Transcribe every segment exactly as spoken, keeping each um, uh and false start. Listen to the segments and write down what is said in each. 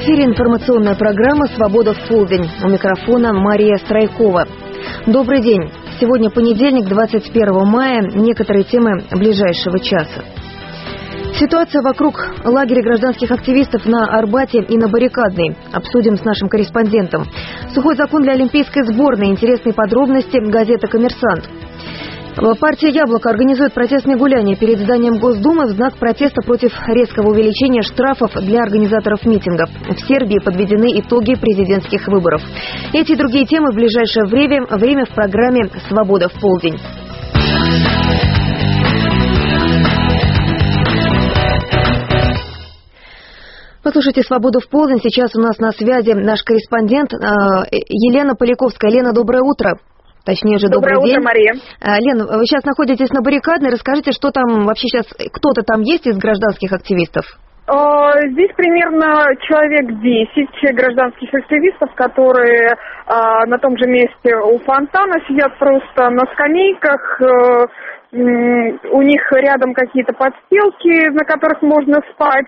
эфире информационная программа «Свобода в полдень». У микрофона Мария Страйкова. Добрый день. Сегодня понедельник, двадцать первого мая. Некоторые темы ближайшего часа. Ситуация вокруг лагеря гражданских активистов на Арбате и на Баррикадной. Обсудим с нашим корреспондентом. Сухой закон для олимпийской сборной. Интересные подробности. Газета «Коммерсант». Партия «Яблоко» организует протестные гуляния перед зданием Госдумы в знак протеста против резкого увеличения штрафов для организаторов митингов. В Сербии подведены итоги президентских выборов. Эти и другие темы в ближайшее время, время в программе «Свобода в полдень». Послушайте «Свободу в полдень». Сейчас у нас на связи наш корреспондент Елена Поляковская. Лена, доброе утро. Точнее же, добрый Доброе день. утро, Мария. Лен, вы сейчас находитесь на Баррикадной. Расскажите, что там вообще сейчас, кто-то там есть из гражданских активистов? Здесь примерно человек десять гражданских активистов, которые на том же месте у фонтана сидят просто на скамейках. У них рядом какие-то подстилки, на которых можно спать,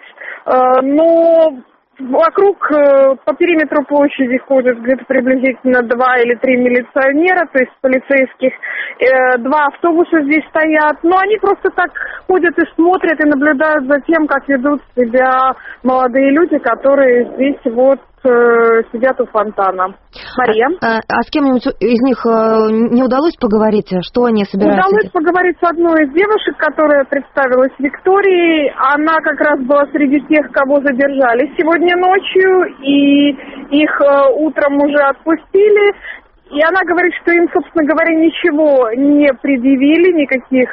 но вокруг по периметру площади ходят где-то приблизительно два или три милиционера, то есть полицейских. Два автобуса здесь стоят, но они просто так ходят и смотрят, и наблюдают за тем, как ведут себя молодые люди, которые здесь вот сидят у фонтана. Мария? А, а, а с кем-нибудь из них не удалось поговорить? Что они собираются? Удалось поговорить с одной из девушек, которая представилась Викторией. Она как раз была среди тех, кого задержали сегодня ночью, и их утром уже отпустили. И она говорит, что им, собственно говоря, ничего не предъявили, никаких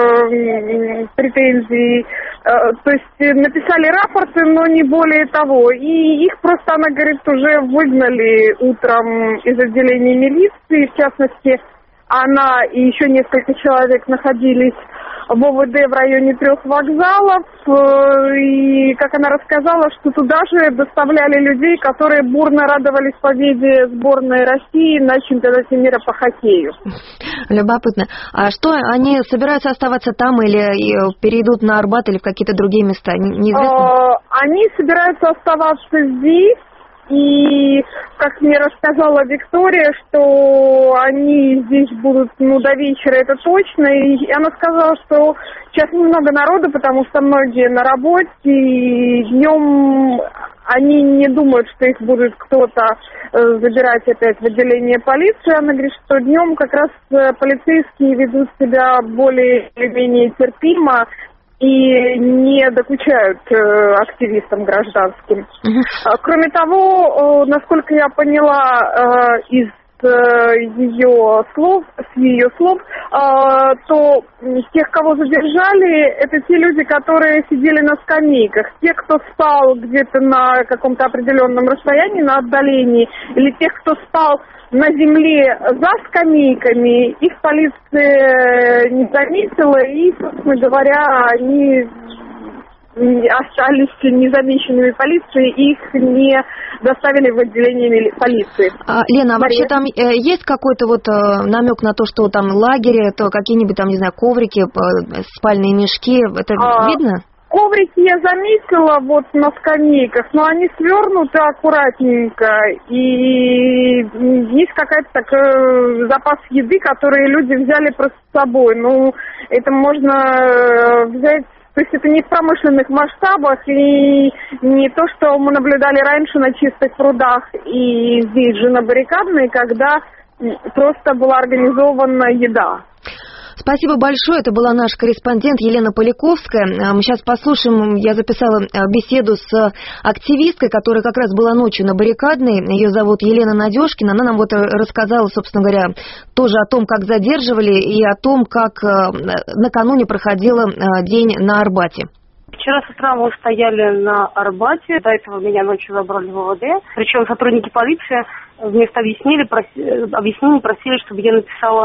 э, претензий. Э, то есть написали рапорты, но не более того. И их просто, она говорит, уже выгнали утром из отделения милиции. В частности, она и еще несколько человек находились в ОВД в районе трех вокзалов. И, как она рассказала, что туда же доставляли людей, которые бурно радовались победе сборной России на чемпионате мира по хоккею. Любопытно. А что, они собираются оставаться там или перейдут на Арбат или в какие-то другие места? Неизвестно? Они собираются оставаться здесь. И, как мне рассказала Виктория, что они здесь будут, ну, до вечера, это точно. И она сказала, что сейчас немного народу, потому что многие на работе, и днем они не думают, что их будет кто-то забирать опять в отделение полиции. Она говорит, что днем как раз полицейские ведут себя более или менее терпимо и не докучают э, активистам гражданским. Uh-huh. Кроме того, э, насколько я поняла э, из э, ее слов, с ее слов, э, то тех, кого задержали, это те люди, которые сидели на скамейках. Те, кто спал где-то на каком-то определенном расстоянии, на отдалении, или тех, кто спал на земле за скамейками, их полиция не заметила, и, собственно говоря, они остались незамеченными полицией, их не доставили в отделение полиции. А, Лена, а вообще там э, есть какой-то вот э, намек на то, что там лагерь, то какие-нибудь там, не знаю, коврики, э, спальные мешки, это а... видно? Коврики я заметила вот на скамейках, но они свернуты аккуратненько, и есть какая-то такой запас еды, который люди взяли просто с собой. Ну, это можно взять, то есть это не в промышленных масштабах, и не то, что мы наблюдали раньше на чистых прудах и здесь же на Баррикадной, когда просто была организована еда. Спасибо большое. Это была наш корреспондент Елена Поляковская. Мы сейчас послушаем, я записала беседу с активисткой, которая как раз была ночью на Баррикадной. Ее зовут Елена Надежкина. Она нам вот рассказала, собственно говоря, тоже о том, как задерживали и о том, как накануне проходил день на Арбате. Вчера с утра мы стояли на Арбате, до этого меня ночью забрали в ОВД. Причем сотрудники полиции вместо объяснений просили, объяснений просили, чтобы я написала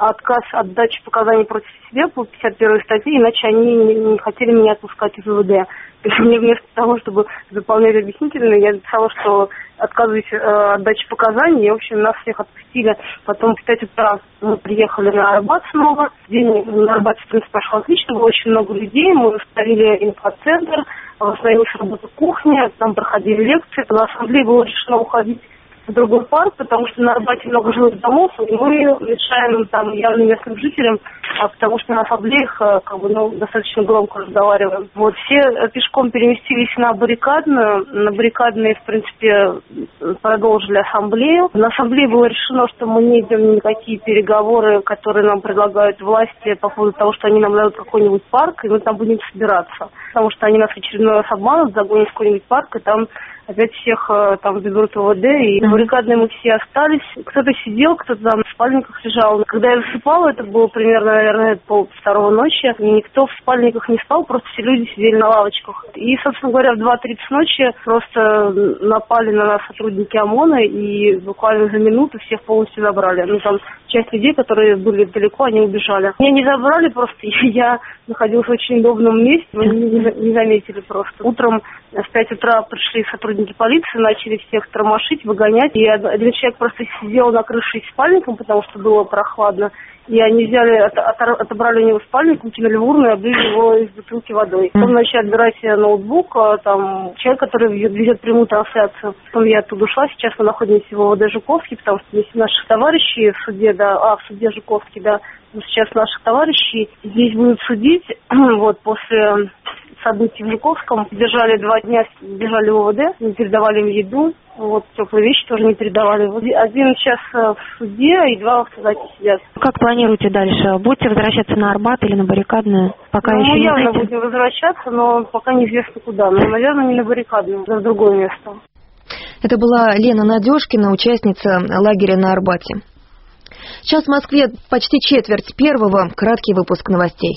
отказ от дачи показаний против себя по пятьдесят первой статье, иначе они не, не хотели меня отпускать из ВВД. Мне вместо того, чтобы заполнять объяснительные, я написала, что отказываюсь э, от дачи показаний, и, в общем, нас всех отпустили. Потом в пять утра мы приехали на Арбат снова. День на Арбате, в принципе, пошел отлично, было очень много людей, мы установили инфоцентр, восстановилась работа кухни, там проходили лекции. На ассамблее было решено уходить в другой парк, потому что на Арбате много жилых домов, и мы мешаем там явно местным жителям, а потому что на ассамблеях как бы, ну, достаточно громко разговариваем. Вот, все пешком переместились на баррикадную. На баррикадной, в принципе, продолжили ассамблею. На ассамблее было решено, что мы не идем ни никакие переговоры, которые нам предлагают власти по поводу того, что они нам дадут какой-нибудь парк, и мы там будем собираться. Потому что они нас в очередной раз обманут, загонят в какой-нибудь парк, и там опять всех там заберут в ОВД, и в баррикадной мы все остались. Кто-то сидел, кто-то там в спальниках лежал. Когда я засыпала, это было примерно, наверное, пол второго ночи, и никто в спальниках не спал, просто все люди сидели на лавочках. И, собственно говоря, в два тридцать ночи просто напали на нас сотрудники ОМОНа, и буквально за минуту всех полностью забрали. Ну, там часть людей, которые были далеко, они убежали. Меня не забрали просто, я находилась в очень удобном месте, мы не, не заметили просто. Утром в пять утра пришли сотрудники полиции, начали всех тормошить, выгонять. И один человек просто сидел на крыше с спальником, потому что было прохладно. И они взяли, от, от, отобрали у него спальник, выкинули в урну и облили его из бутылки водой. Потом начали отбирать ноутбук, там человек, который ведет прямую трансляцию. Потом я оттуда ушла, сейчас мы находимся в ОВД Жуковский, потому что здесь наших товарищей в суде, да, а, в суде Жуковский, да, сейчас наших товарищей здесь будут судить, вот, после событий в Жуковском. Держали два дня, держали в ОВД, не передавали им еду, вот, теплые вещи тоже не передавали. Один сейчас в суде, и два в автозаке сидят. Как планируете дальше? Будете возвращаться на Арбат или на баррикадную? Пока ну, еще мы не явно знаете? будем возвращаться, но пока неизвестно куда. Но, наверное, не на баррикадную, а в другое место. Это была Лена Надежкина, участница лагеря на Арбате. Сейчас в Москве почти четверть первого. Краткий выпуск новостей.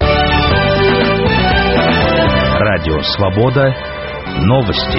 Радио «Свобода». Новости.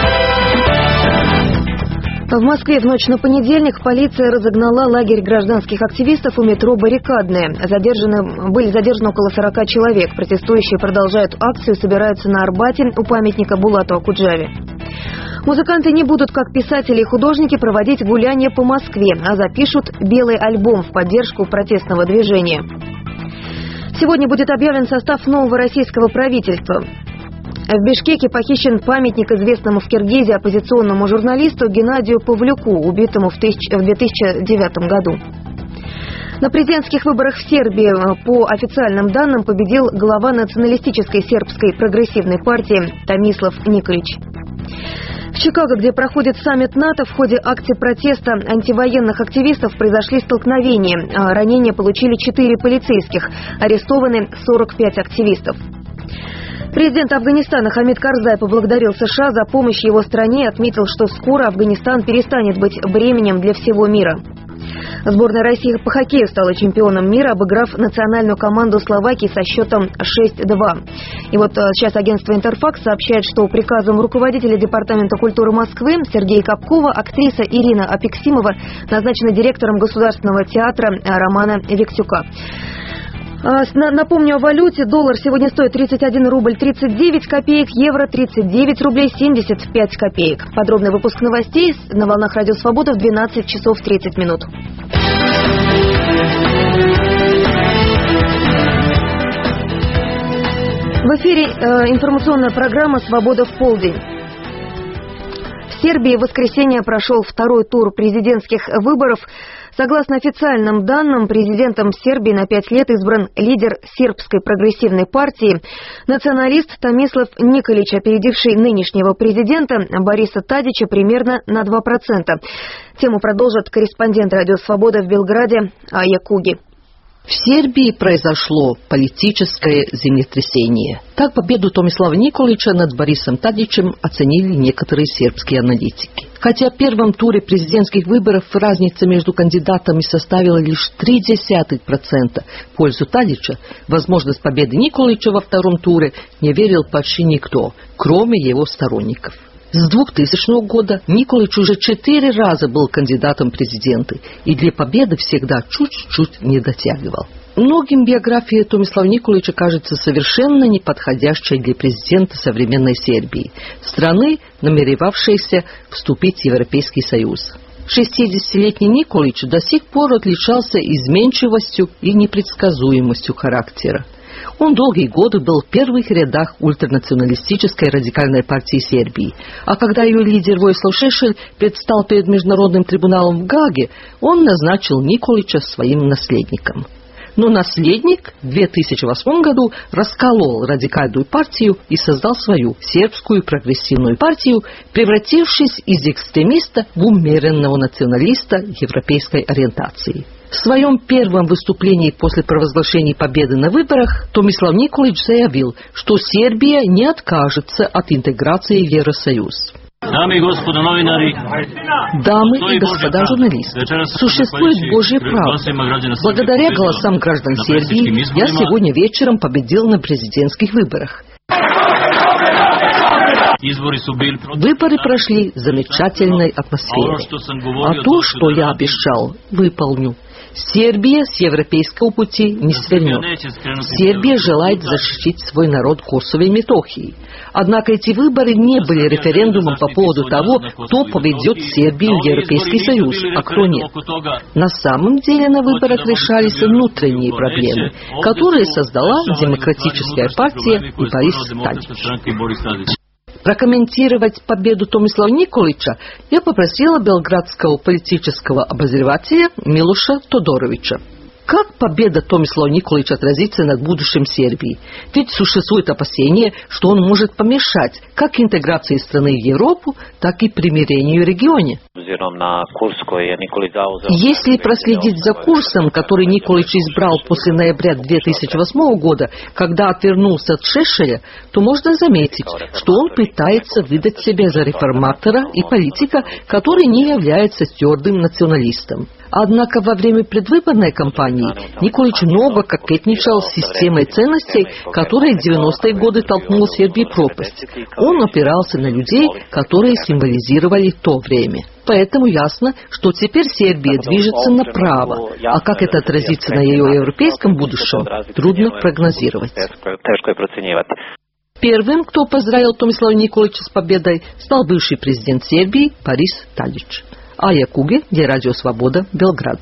В Москве в ночь на понедельник полиция разогнала лагерь гражданских активистов у метро «Баррикадная». Задержаны, были задержаны около сорока человек. Протестующие продолжают акцию, собираются на Арбате у памятника Булату Акуджаве. Музыканты не будут, как писатели и художники, проводить гуляния по Москве, а запишут белый альбом в поддержку протестного движения. Сегодня будет объявлен состав нового российского правительства. В Бишкеке похищен памятник известному в Киргизии оппозиционному журналисту Геннадию Павлюку, убитому в две тысячи девятом году. На президентских выборах в Сербии по официальным данным победил глава националистической сербской прогрессивной партии Томислав Николич. В Чикаго, где проходит саммит НАТО, в ходе акции протеста антивоенных активистов произошли столкновения. Ранения получили четыре полицейских, арестованы сорок пять активистов. Президент Афганистана Хамид Карзай поблагодарил США за помощь его стране и отметил, что скоро Афганистан перестанет быть бременем для всего мира. Сборная России по хоккею стала чемпионом мира, обыграв национальную команду Словакии со счетом шесть два. И вот сейчас агентство «Интерфакс» сообщает, что приказом руководителя Департамента культуры Москвы Сергея Капкова актриса Ирина Апексимова назначена директором Государственного театра Романа Виктюка. Напомню о валюте. Доллар сегодня стоит тридцать один рубль тридцать девять копеек, евро тридцать девять рублей семьдесят пять копеек. Подробный выпуск новостей на волнах Радио Свобода в двенадцать часов тридцать минут. В эфире э, информационная программа «Свобода в полдень». В Сербии в воскресенье прошел второй тур президентских выборов. Согласно официальным данным, президентом Сербии на пять лет избран лидер сербской прогрессивной партии, националист Томислав Николич, опередивший нынешнего президента Бориса Тадича примерно на два процента. Тему продолжит корреспондент «Радио Свобода» в Белграде Ая Куги. В Сербии произошло политическое землетрясение. Так победу Томислава Николича над Борисом Тадичем оценили некоторые сербские аналитики. Хотя в первом туре президентских выборов разница между кандидатами составила лишь ноль целых три десятых процента в пользу Тадича, возможность победы Николича во втором туре не верил почти никто, кроме его сторонников. С двухтысячного года Николич уже четыре раза был кандидатом в президенты и для победы всегда чуть-чуть не дотягивал. Многим биография Томислава Николича кажется совершенно неподходящей для президента современной Сербии, страны, намеревавшейся вступить в Европейский Союз. шестидесятилетний Николич до сих пор отличался изменчивостью и непредсказуемостью характера. Он долгие годы был в первых рядах ультранационалистической радикальной партии Сербии, а когда ее лидер Воислав Шешель предстал перед Международным трибуналом в Гааге, он назначил Николича своим наследником. Но наследник в две тысячи восьмом году расколол радикальную партию и создал свою сербскую прогрессивную партию, превратившись из экстремиста в умеренного националиста европейской ориентации. В своем первом выступлении после провозглашения победы на выборах Томислав Николич заявил, что Сербия не откажется от интеграции в Евросоюз. Дамы и господа новинари, Дамы и господа журналисты, существует Божья правда. Благодаря голосам граждан Сербии я сегодня вечером победил на президентских выборах. Выборы прошли в замечательной атмосфере. А то, что я обещал, выполню. Сербия с европейского пути не свернет. Сербия желает защитить свой народ Косово и Метохии. Однако эти выборы не были референдумом по поводу того, кто поведет Сербию в Европейский Союз, а кто нет. На самом деле на выборах решались внутренние проблемы, которые создала Демократическая партия и Борис Тадич. Прокомментировать победу Томислава Николича я попросила белградского политического обозревателя Милоша Тодоровича. Как победа Томислава Николича отразится над будущим Сербии? Ведь существует опасение, что он может помешать как интеграции страны в Европу, так и примирению в регионе. Если проследить за курсом, который Николич избрал после ноября две тысячи восьмого года, когда отвернулся от Шешеля, то можно заметить, что он пытается выдать себя за реформатора и политика, который не является твердым националистом. Однако во время предвыборной кампании Николич много кокетничал с системой ценностей, которая в девяностые годы толкнула Сербию в пропасть. Он опирался на людей, которые символизировали то время. Поэтому ясно, что теперь Сербия движется направо, а как это отразится на ее европейском будущем, трудно прогнозировать. Первым, кто поздравил Томислава Николича с победой, стал бывший президент Сербии Борис Тадич. Ая Куге, где Радио Свобода, Белград.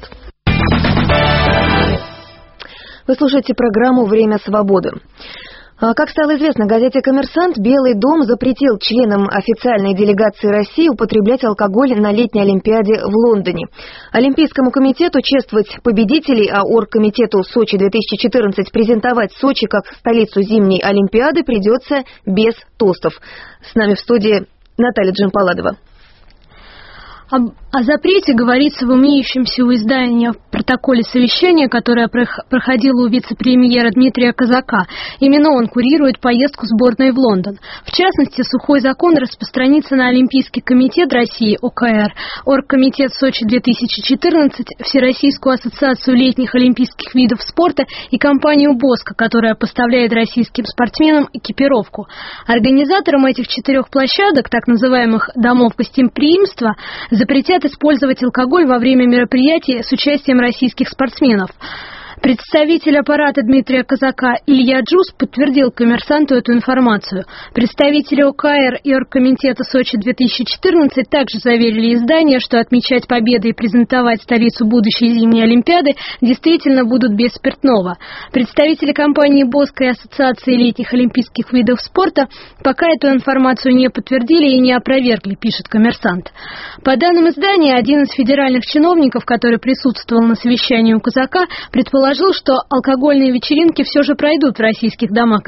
Вы слушаете программу «Время свободы». Как стало известно газете «Коммерсант», Белый дом запретил членам официальной делегации России употреблять алкоголь на летней Олимпиаде в Лондоне. Олимпийскому комитету чествовать победителей, а оргкомитету Сочи две тысячи четырнадцать презентовать Сочи как столицу зимней Олимпиады придется без тостов. С нами в студии Наталья Джампаладова. Об, о запрете говорится в имеющемся у издания в протоколе совещания, которое проходило у вице-премьера Дмитрия Казака. Именно он курирует поездку сборной в Лондон. В частности, сухой закон распространится на Олимпийский комитет России О К Р, Оргкомитет Сочи две тысячи четырнадцать, Всероссийскую ассоциацию летних олимпийских видов спорта и компанию «Боско», которая поставляет российским спортсменам экипировку. Организаторам этих четырех площадок, так называемых «домов гостеприимства», запретят использовать алкоголь во время мероприятий с участием российских спортсменов. Представитель аппарата Дмитрия Казака Илья Джус подтвердил «Коммерсанту» эту информацию. Представители О К Р и Оргкомитета Сочи две тысячи четырнадцать также заверили издание, что отмечать победы и презентовать столицу будущей зимней Олимпиады действительно будут без спиртного. Представители компании «Боско» и Ассоциации летних олимпийских видов спорта пока эту информацию не подтвердили и не опровергли, пишет «Коммерсант». По данным издания, один из федеральных чиновников, который присутствовал на совещании у Казака, предположил, что алкогольные вечеринки все же пройдут в российских домах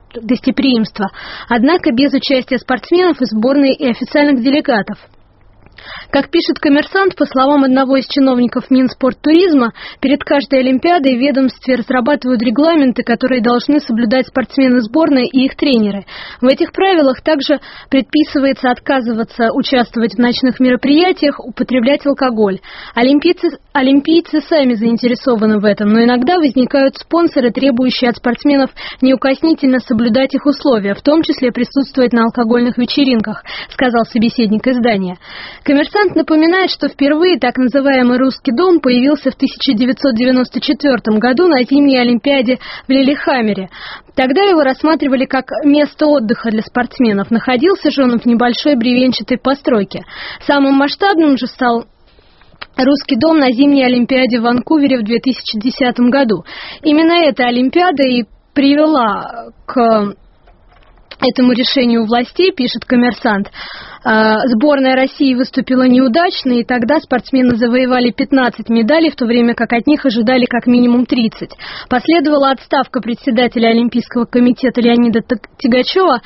гостеприимства, однако без участия спортсменов и сборной и официальных делегатов. Как пишет «Коммерсант», по словам одного из чиновников Минспорттуризма, перед каждой Олимпиадой в ведомстве разрабатывают регламенты, которые должны соблюдать спортсмены сборной и их тренеры. В этих правилах также предписывается отказываться участвовать в ночных мероприятиях, употреблять алкоголь. Олимпийцы, олимпийцы сами заинтересованы в этом, но иногда возникают спонсоры, требующие от спортсменов неукоснительно соблюдать их условия, в том числе присутствовать на алкогольных вечеринках, сказал собеседник издания. «Коммерсант» напоминает, что впервые так называемый «Русский дом» появился в тысяча девятьсот девяносто четвёртом году на зимней Олимпиаде в Лиллехаммере. Тогда его рассматривали как место отдыха для спортсменов. Находился же он в небольшой бревенчатой постройке. Самым масштабным же стал «Русский дом» на зимней Олимпиаде в Ванкувере в две тысячи десятом году. Именно эта Олимпиада и привела к этому решению властей, пишет «Коммерсант». Сборная России выступила неудачно, и тогда спортсмены завоевали пятнадцать медалей, в то время как от них ожидали как минимум тридцать. Последовала отставка председателя Олимпийского комитета Леонида Тягачева.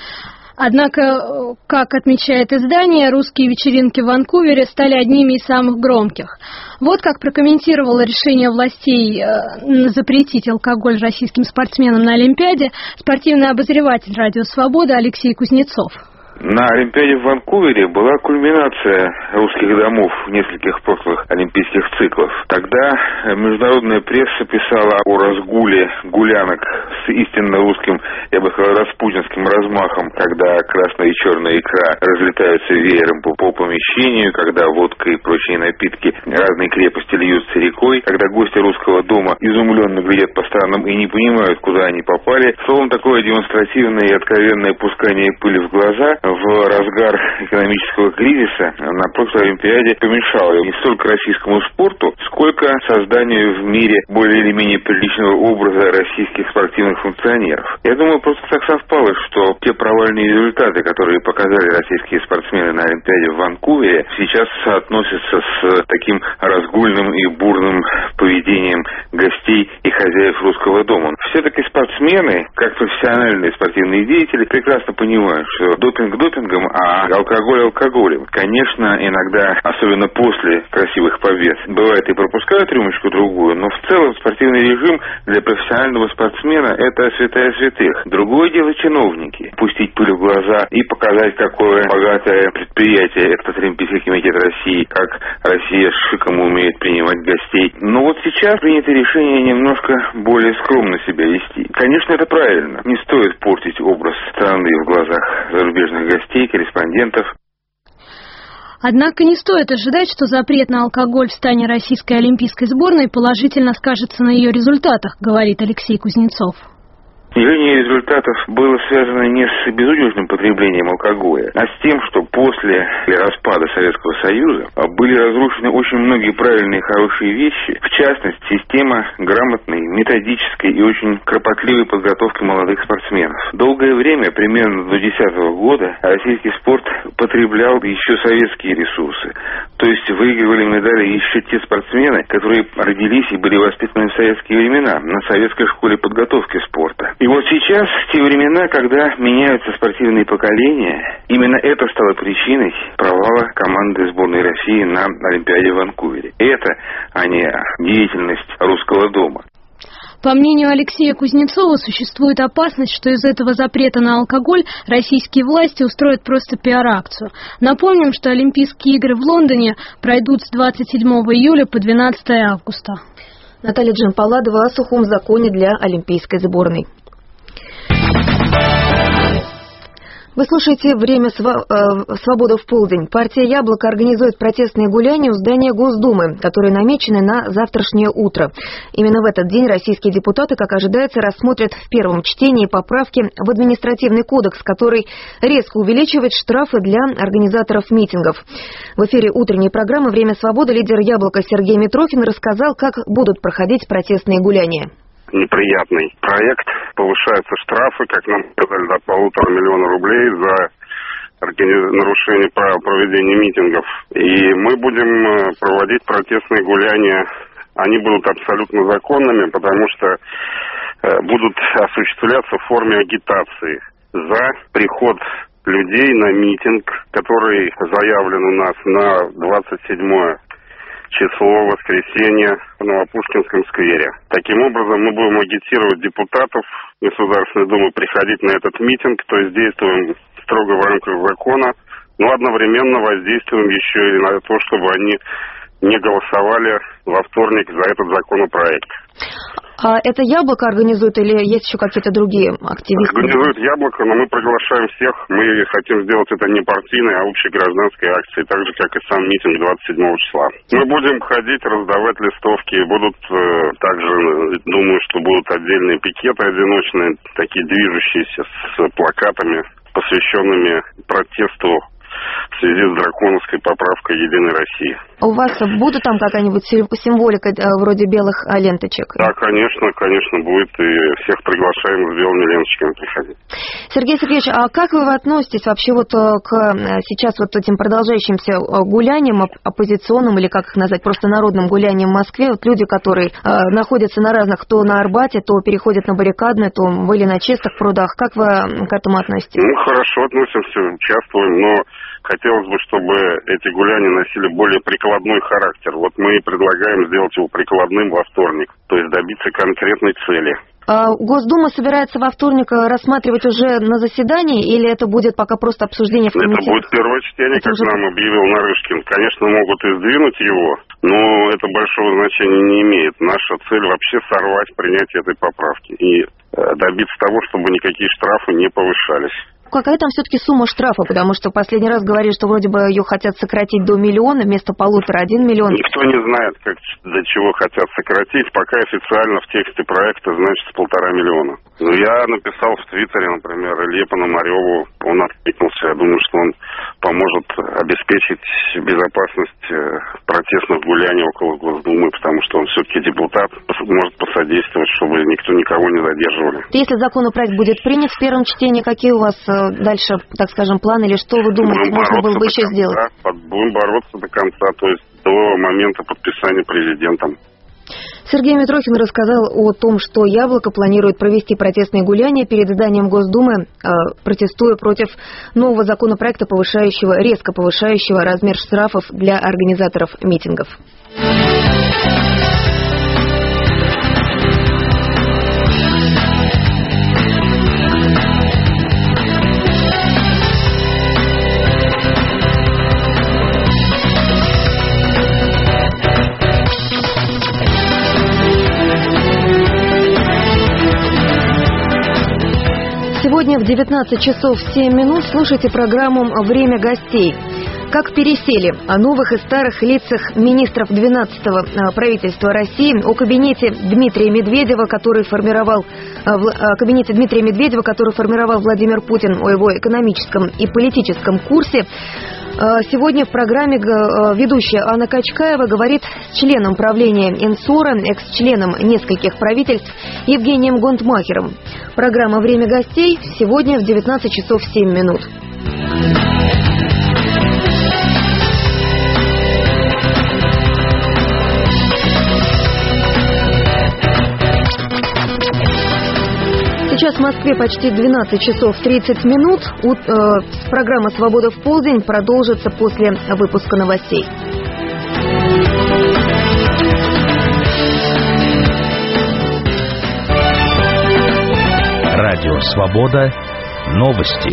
Однако, как отмечает издание, русские вечеринки в Ванкувере стали одними из самых громких. Вот как прокомментировал решение властей запретить алкоголь российским спортсменам на Олимпиаде спортивный обозреватель «Радио Свобода» Алексей Кузнецов. На Олимпиаде в Ванкувере была кульминация русских домов в нескольких прошлых олимпийских циклов. Тогда международная пресса писала о разгуле гулянок с истинно русским, я бы сказал, распутинским размахом, когда красная и черная икра разлетаются веером по, по помещению, когда водка и прочие напитки разной крепости льются рекой, когда гости русского дома изумленно глядят по сторонам и не понимают, куда они попали. Словом, такое демонстративное и откровенное пускание пыли в глаза в разгар экономического кризиса на прошлой Олимпиаде помешало не столько российскому спорту, сколько созданию в мире более или менее приличного образа российских спортивных функционеров. Я думаю, просто так совпало, что те провальные результаты, которые показали российские спортсмены на Олимпиаде в Ванкувере, сейчас соотносятся с таким разгульным и бурным поведением гостей и хозяев русского дома. Все-таки спортсмены, как профессиональные спортивные деятели, прекрасно понимают, что допинг допингом, а алкоголь алкоголем. Конечно, иногда, особенно после красивых побед, бывает и пропускают рюмочку-другую, но в целом спортивный режим для профессионального спортсмена – это святая святых. Другое дело чиновники. Пустить пыль в глаза и показать, какое богатое предприятие этот Олимпийский комитет России, как Россия с шиком умеет принимать гостей. Но вот сейчас принято решение немножко более скромно себя вести. Конечно, это правильно. Не стоит портить образ страны в глазах зарубежных гостей, корреспондентов. Однако не стоит ожидать, что запрет на алкоголь в стане российской олимпийской сборной положительно скажется на ее результатах, говорит Алексей Кузнецов. Снижение результатов было связано не с безудержным потреблением алкоголя, а с тем, что после распада Советского Союза были разрушены очень многие правильные и хорошие вещи, в частности, система грамотной, методической и очень кропотливой подготовки молодых спортсменов. Долгое время, примерно до две тысячи десятого года, российский спорт потреблял еще советские ресурсы, то есть выигрывали медали еще те спортсмены, которые родились и были воспитаны в советские времена на советской школе подготовки спорта. И вот сейчас, в те времена, когда меняются спортивные поколения, именно это стало причиной провала команды сборной России на Олимпиаде в Ванкувере. Это, а не деятельность русского дома. По мнению Алексея Кузнецова, существует опасность, что из этого запрета на алкоголь российские власти устроят просто пиар-акцию. Напомним, что Олимпийские игры в Лондоне пройдут с двадцать седьмого июля по двенадцатое августа. Наталья Джампаладова о сухом законе для олимпийской сборной. Вы слушаете «Время свободы в полдень». Партия «Яблоко» организует протестные гуляния у здания Госдумы, которые намечены на завтрашнее утро. Именно в этот день российские депутаты, как ожидается, рассмотрят в первом чтении поправки в административный кодекс, который резко увеличивает штрафы для организаторов митингов. В эфире утренней программы «Время свободы» лидер «Яблока» Сергей Митрохин рассказал, как будут проходить протестные гуляния. Неприятный проект. Повышаются штрафы, как нам сказали, до полутора миллиона рублей за нарушение правил проведения митингов. И мы будем проводить протестные гуляния. Они будут абсолютно законными, потому что будут осуществляться в форме агитации за приход людей на митинг, который заявлен у нас на двадцать седьмое число, воскресенье, в Новопушкинском сквере. Таким образом, мы будем агитировать депутатов Государственной Думы приходить на этот митинг, то есть действуем строго в рамках закона, но одновременно воздействуем еще и на то, чтобы они не голосовали во вторник за этот законопроект. А это «Яблоко» организует или есть еще какие-то другие активисты? Организует «Яблоко», но мы приглашаем всех. Мы хотим сделать это не партийной, а общей гражданской акцией, так же, как и сам митинг двадцать седьмого числа. Мы будем ходить, раздавать листовки. Будут э, также, думаю, что будут отдельные пикеты одиночные, такие движущиеся, с плакатами, посвященными протесту в связи с драконовской поправкой «Единой России». А у вас будут там какая-нибудь символика вроде белых ленточек? Да, конечно, конечно, будет. И всех приглашаем с белыми ленточками приходить. Сергей Сергеевич, а как вы относитесь вообще вот к сейчас вот этим продолжающимся гуляниям оппозиционным, или как их назвать, просто народным гуляниям в Москве? Вот люди, которые находятся на разных, то на Арбате, то переходят на Баррикадное, то были на Чистых прудах. Как вы к этому относитесь? Ну, хорошо относимся, участвуем, но хотелось бы, чтобы эти гуляния носили более прикладной характер. Вот мы и предлагаем сделать его прикладным во вторник, то есть добиться конкретной цели. А Госдума собирается во вторник рассматривать уже на заседании, или это будет пока просто обсуждение в комитете? Это будет первое чтение, это как уже... нам объявил Нарышкин. Конечно, могут и сдвинуть его, но это большого значения не имеет. Наша цель вообще сорвать принятие этой поправки и добиться того, чтобы никакие штрафы не повышались. Какая там все-таки сумма штрафа? Потому что в последний раз говорили, что вроде бы ее хотят сократить до миллиона, вместо полутора один миллион. Никто не знает, как, до чего хотят сократить. Пока официально в тексте проекта значится полтора миллиона. Но я написал в Твиттере, например, Илье Пономареву. Он откликнулся. Я думаю, что он поможет обеспечить безопасность протестных гуляний около Госдумы, потому что он все-таки депутат, может посодействовать, чтобы никто никого не задерживали. Если законопроект будет принят в первом чтении, какие у вас дальше, так скажем, планы, или что вы думаете, будем можно было бы еще конца, сделать? Будем бороться до конца, то есть до момента подписания президентом. Сергей Митрохин рассказал о том, что «Яблоко» планирует провести протестные гуляния перед зданием Госдумы, протестуя против нового законопроекта, повышающего, резко повышающего размер штрафов для организаторов митингов. Сегодня в девятнадцать часов семь минут слушайте программу «Время гостей». Как пересели о новых и старых лицах министров двенадцатого правительства России, о кабинете Дмитрия Медведева, который формировал о кабинете Дмитрия Медведева, который формировал Владимир Путин, о его экономическом и политическом курсе. Сегодня в программе ведущая Анна Качкаева говорит с членом правления Инсора, экс-членом нескольких правительств Евгением Гонтмахером. Программа «Время гостей» сегодня в девятнадцать часов семь минут. Сейчас в Москве почти двенадцать часов тридцать минут. Программа «Свобода в полдень» продолжится после выпуска новостей. Радио «Свобода». Новости.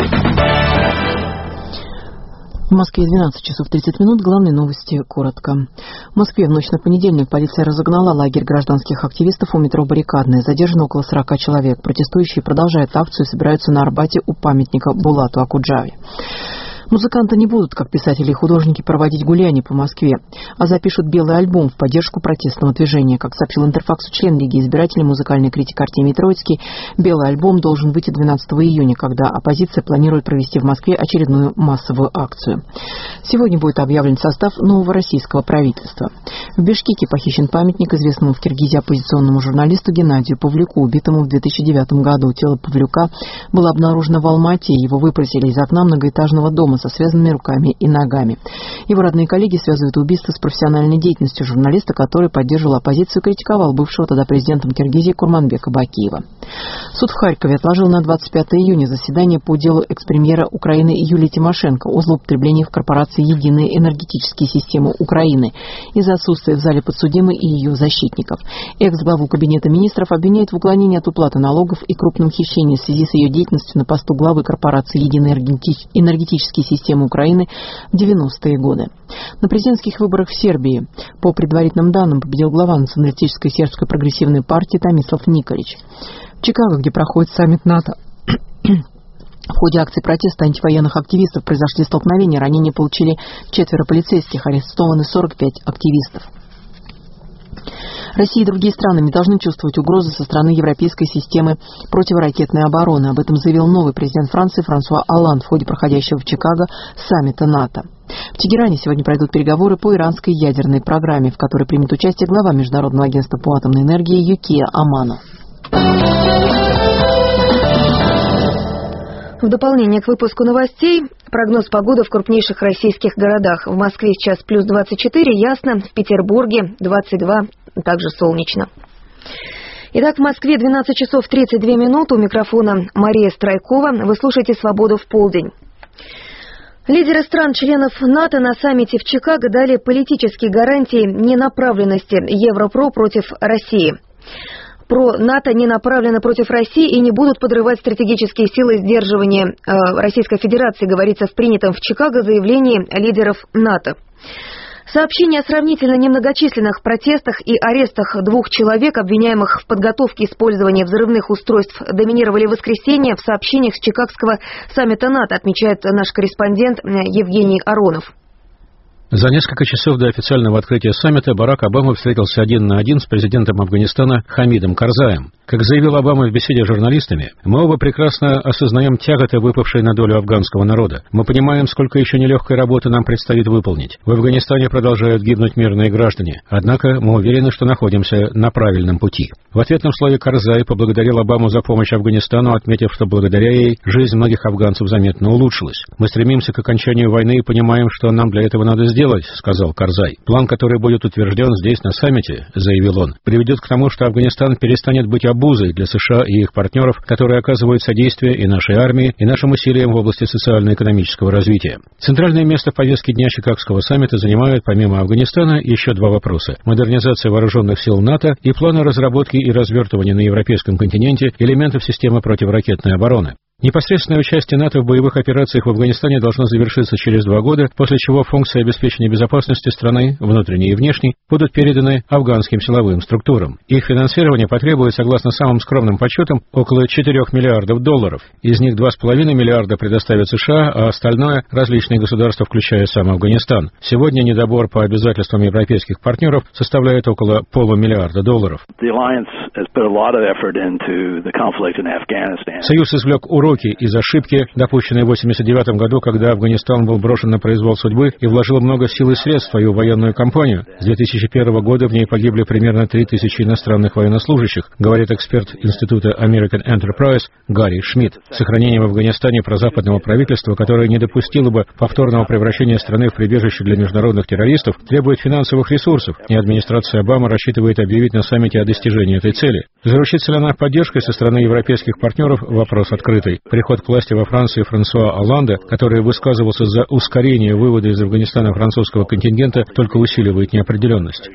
В Москве двенадцать часов тридцать минут. Главные новости коротко. В Москве в ночь на понедельник полиция разогнала лагерь гражданских активистов у метро Баррикадное. Задержано около сорока человек. Протестующие продолжают акцию и собираются на Арбате у памятника Булату Акуджаве. Музыканты не будут, как писатели и художники, проводить гуляния по Москве, а запишут белый альбом в поддержку протестного движения. Как сообщил Интерфаксу член Лиги избирателей, музыкальный критик Артемий Троицкий, белый альбом должен выйти двенадцатого июня, когда оппозиция планирует провести в Москве очередную массовую акцию. Сегодня будет объявлен состав нового российского правительства. В Бишкеке похищен памятник известному в Киргизии оппозиционному журналисту Геннадию Павлюку, убитому в две тысячи девятом году. Тело Павлюка было обнаружено в Алма-Ате, его выбросили из окна многоэтажного дома со связанными руками и ногами. Его родные коллеги связывают убийство с профессиональной деятельностью журналиста, который поддерживал оппозицию и критиковал бывшего тогда президентом Киргизии Курманбека Бакиева. Суд в Харькове отложил на двадцать пятое июня заседание по делу экс-премьера Украины Юлии Тимошенко о злоупотреблении в корпорации «Единые энергетические системы Украины» из-за отсутствия в зале подсудимой и ее защитников. Экс-главу Кабинета министров обвиняют в уклонении от уплаты налогов и крупном хищении в связи с ее деятельностью на посту главы корпорации «Единые энергетические системы Украины» в девяностые годы. На президентских выборах в Сербии, по предварительным данным, победил глава националистической сербской прогрессивной партии Томислав Николич. В Чикаго, где проходит саммит НАТО, в ходе акции протеста антивоенных активистов произошли столкновения, ранения получили четверо полицейских, арестованы сорок пять активистов. Россия и другие страны не должны чувствовать угрозы со стороны европейской системы противоракетной обороны. Об этом заявил новый президент Франции Франсуа Олланд в ходе проходящего в Чикаго саммита НАТО. В Тегеране сегодня пройдут переговоры по иранской ядерной программе, в которой примет участие глава Международного агентства по атомной энергии Юкия Амано. В дополнение к выпуску новостей, прогноз погоды в крупнейших российских городах. В Москве сейчас плюс двадцать четыре, ясно, в Петербурге двадцать два, также солнечно. Итак, в Москве двенадцать часов тридцать две минуты, у микрофона Мария Страйкова. Вы слушаете «Свободу в полдень». Лидеры стран-членов НАТО на саммите в Чикаго дали политические гарантии ненаправленности Европро против России. Про НАТО не направлены против России и не будут подрывать стратегические силы сдерживания э, Российской Федерации, говорится в принятом в Чикаго заявлении лидеров НАТО. Сообщения о сравнительно немногочисленных протестах и арестах двух человек, обвиняемых в подготовке использования взрывных устройств, доминировали в воскресенье в сообщениях с Чикагского саммита НАТО, отмечает наш корреспондент Евгений Аронов. За несколько часов до официального открытия саммита Барак Обама встретился один на один с президентом Афганистана Хамидом Карзаем. Как заявил Обама в беседе с журналистами, мы оба прекрасно осознаем тяготы, выпавшие на долю афганского народа. Мы понимаем, сколько еще нелегкой работы нам предстоит выполнить. В Афганистане продолжают гибнуть мирные граждане. Однако мы уверены, что находимся на правильном пути. В ответном слове Карзай поблагодарил Обаму за помощь Афганистану, отметив, что благодаря ей жизнь многих афганцев заметно улучшилась. Мы стремимся к окончанию войны и понимаем, что нам для этого надо сделать, сказал Карзай. План, который будет утвержден здесь на саммите, заявил он, приведет к тому, что Афганистан перестанет быть обузой для США и их партнеров, которые оказывают содействие и нашей армии, и нашим усилиям в области социально-экономического развития. Центральное место в повестке дня Чикагского саммита занимают, помимо Афганистана, еще два вопроса: модернизация вооруженных сил НАТО и планы разработки и развертывания на европейском континенте элементов системы противоракетной обороны. Непосредственное участие НАТО в боевых операциях в Афганистане должно завершиться через два года, после чего функции обеспечения безопасности страны, внутренней и внешней, будут переданы афганским силовым структурам. Их финансирование потребует, согласно самым скромным подсчетам, около четырёх миллиардов долларов. Из них два с половиной миллиарда предоставят США, а остальное – различные государства, включая сам Афганистан. Сегодня недобор по обязательствам европейских партнеров составляет около полумиллиарда долларов. Союз извлек уроки из ошибки, допущенной в восемьдесят девятом году, когда Афганистан был брошен на произвол судьбы, и вложил много сил и средств в свою военную кампанию. С две тысячи первого года в ней погибли примерно три тысячи иностранных военнослужащих, говорит эксперт Института American Enterprise Гарри Шмидт. Сохранение в Афганистане прозападного правительства, которое не допустило бы повторного превращения страны в прибежище для международных террористов, требует финансовых ресурсов, и администрация Обамы рассчитывает объявить на саммите о достижении этой цели. Заручится ли она поддержкой со стороны европейских партнеров – вопрос открытый. Приход к власти во Франции Франсуа Олланда, который высказывался за ускорение вывода из Афганистана французского контингента, только усиливает неопределенность.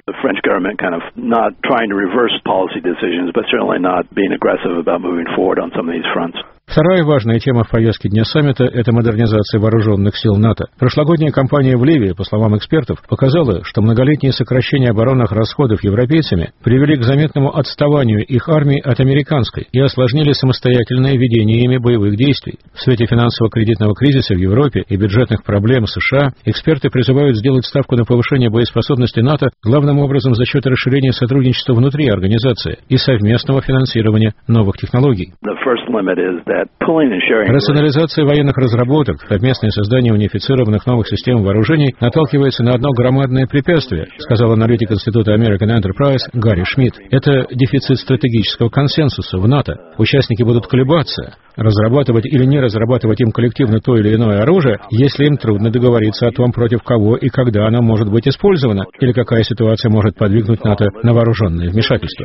Вторая важная тема в повестке дня саммита – это модернизация вооруженных сил НАТО. Прошлогодняя кампания в Ливии, по словам экспертов, показала, что многолетние сокращения оборонных расходов европейцами привели к заметному отставанию их армии от американской и осложнили самостоятельное ведение ими боевых действий. В свете финансово-кредитного кризиса в Европе и бюджетных проблем США эксперты призывают сделать ставку на повышение боеспособности НАТО главным образом за счет расширения сотрудничества внутри организации и совместного финансирования новых технологий. Рационализация военных разработок, совместное создание унифицированных новых систем вооружений наталкивается на одно громадное препятствие, сказал аналитик Института American Enterprise Гарри Шмидт. Это дефицит стратегического консенсуса в НАТО. Участники будут колебаться, разрабатывать или не разрабатывать им коллективно то или иное оружие, если им трудно договориться о том, против кого и когда оно может быть использовано, или какая ситуация может подвигнуть НАТО на вооруженное вмешательство.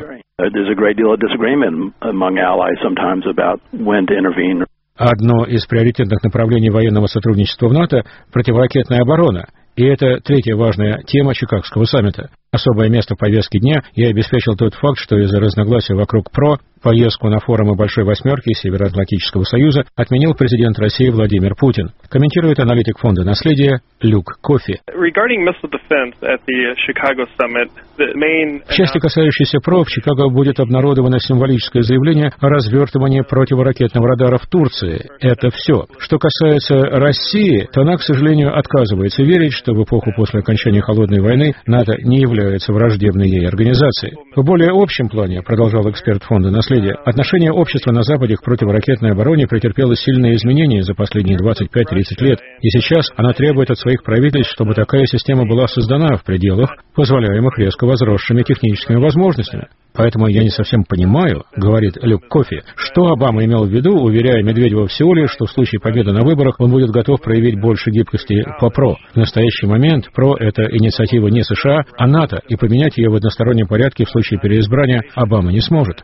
Одно из приоритетных направлений военного сотрудничества в НАТО – противоракетная оборона. И это третья важная тема Чикагского саммита. Особое место в повестке дня я обеспечил тот факт, что из-за разногласий вокруг ПРО поездку на форумы Большой Восьмерки Североатлантического Союза отменил президент России Владимир Путин. Комментирует аналитик фонда наследия Люк Кофи. В части, касающейся ПРО, в Чикаго будет обнародовано символическое заявление о развертывании противоракетного радара в Турции. Это все. Что касается России, то она, к сожалению, отказывается верить, что в эпоху после окончания Холодной войны НАТО не является враждебной ей организацией. В более общем плане, продолжал эксперт фонда наследия, отношение общества на Западе к противоракетной обороне претерпело сильные изменения за последние двадцать пять тридцать лет, и сейчас она требует от своих правительств, чтобы такая система была создана в пределах, позволяемых резко возросшими техническими возможностями. Поэтому я не совсем понимаю, говорит Люк Кофи, что Обама имел в виду, уверяя Медведева в Сеуле, что в случае победы на выборах он будет готов проявить больше гибкости по ПРО. В настоящий момент ПРО — это инициатива не США, а НАТО, и поменять ее в одностороннем порядке в случае переизбрания Обама не сможет.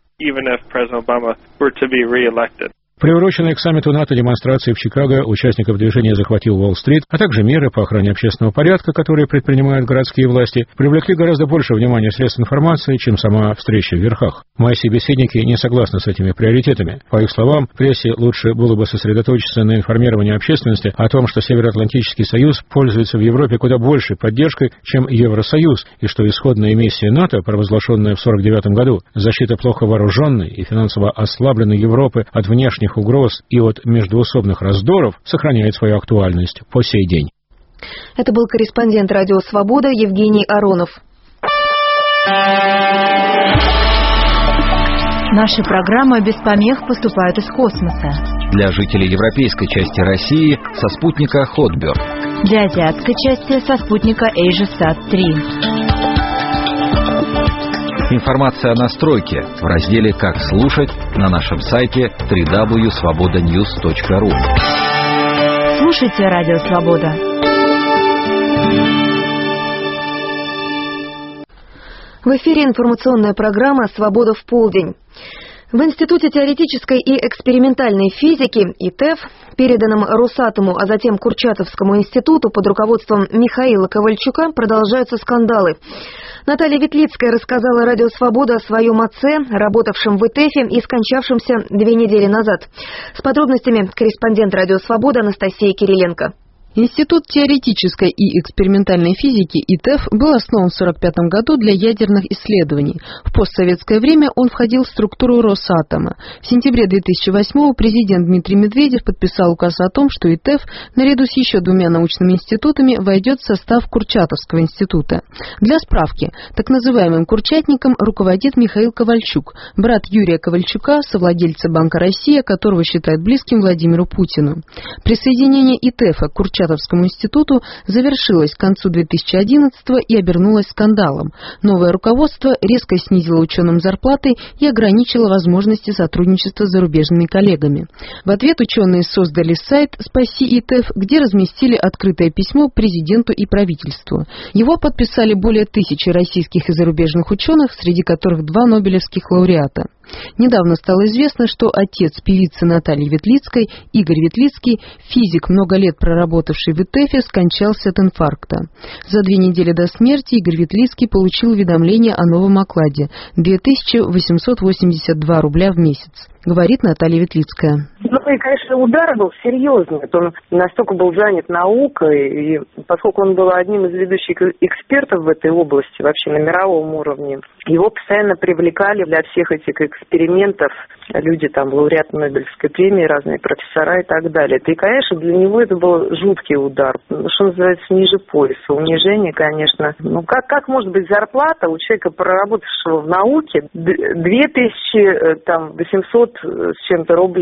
Приуроченные к саммиту НАТО демонстрации в Чикаго участников движения «Захватил Уолл-стрит», а также меры по охране общественного порядка, которые предпринимают городские власти, привлекли гораздо больше внимания средств информации, чем сама встреча в верхах. Мои собеседники не согласны с этими приоритетами. По их словам, прессе лучше было бы сосредоточиться на информировании общественности о том, что Североатлантический союз пользуется в Европе куда большей поддержкой, чем Евросоюз, и что исходная миссия НАТО, провозглашенная в сорок девятом году, защита плохо вооруженной и финансово ослабленной Европы от внешних угроз и от междоусобных раздоров, сохраняет свою актуальность по сей день. Это был корреспондент «Радио Свобода» Евгений Аронов. Наши программы без помех поступают из космоса. Для жителей европейской части России со спутника Хотберд. Для азиатской части со спутника AsiaSat три. Информация о настройке в разделе «Как слушать» на нашем сайте дабл ю дабл ю дабл ю точка свобода ньюс точка ру. Слушайте «Радио Свобода». В эфире информационная программа «Свобода в полдень». В Институте теоретической и экспериментальной физики И Т Э Ф, переданном Росатому, а затем Курчатовскому институту под руководством Михаила Ковальчука, продолжаются скандалы. Наталья Ветлицкая рассказала «Радио Свобода» о своем отце, работавшем в И Т Э Фе и скончавшемся две недели назад. С подробностями корреспондент «Радио Свобода» Анастасия Кириленко. Институт теоретической и экспериментальной физики И Т Э Ф был основан в сорок пятом году для ядерных исследований. В постсоветское время он входил в структуру Росатома. В сентябре две тысячи восьмого президент Дмитрий Медведев подписал указ о том, что И Т Э Ф наряду с еще двумя научными институтами войдет в состав Курчатовского института. Для справки, так называемым Курчатником руководит Михаил Ковальчук, брат Юрия Ковальчука, совладельца Банка Россия, которого считают близким Владимиру Путину. Присоединение И Т Э Фа к Курчатовскому Курчатовскому институту завершилась к концу две тысячи одиннадцатого и обернулась скандалом. Новое руководство резко снизило ученым зарплаты и ограничило возможности сотрудничества с зарубежными коллегами. В ответ ученые создали сайт «Спаси И Т Э Ф», где разместили открытое письмо президенту и правительству. Его подписали более тысячи российских и зарубежных ученых, среди которых два нобелевских лауреата. Недавно стало известно, что отец певицы Натальи Ветлицкой, Игорь Ветлицкий, физик, много лет проработавший в И Т Э Фе, скончался от инфаркта. За две недели до смерти Игорь Ветлицкий получил уведомление о новом окладе – две тысячи восемьсот восемьдесят два рубля в месяц, говорит Наталья Ветлицкая. Ну и, конечно, удар был серьезный. Он настолько был занят наукой, и поскольку он был одним из ведущих экспертов в этой области, вообще на мировом уровне, его постоянно привлекали для всех этих экспериментов люди, там, лауреаты Нобелевской премии, разные профессора и так далее. И, конечно, для него это был жуткий удар, что называется, ниже пояса. Унижение, конечно. Ну, как, как может быть зарплата у человека, проработавшего в науке, две тысячи восемьсот с чем-то рублей?